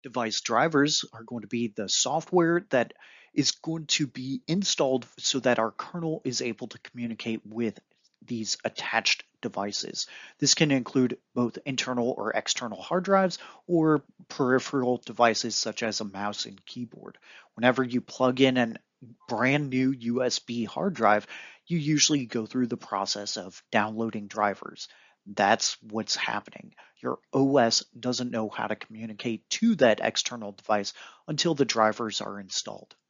Device drivers are going to be the software that is going to be installed so that our kernel is able to communicate with these attached devices. This can include both internal or external hard drives or peripheral devices such as a mouse and keyboard. Whenever you plug in a brand new USB hard drive, you usually go through the process of downloading drivers. That's what's happening. Your OS doesn't know how to communicate to that external device until the drivers are installed.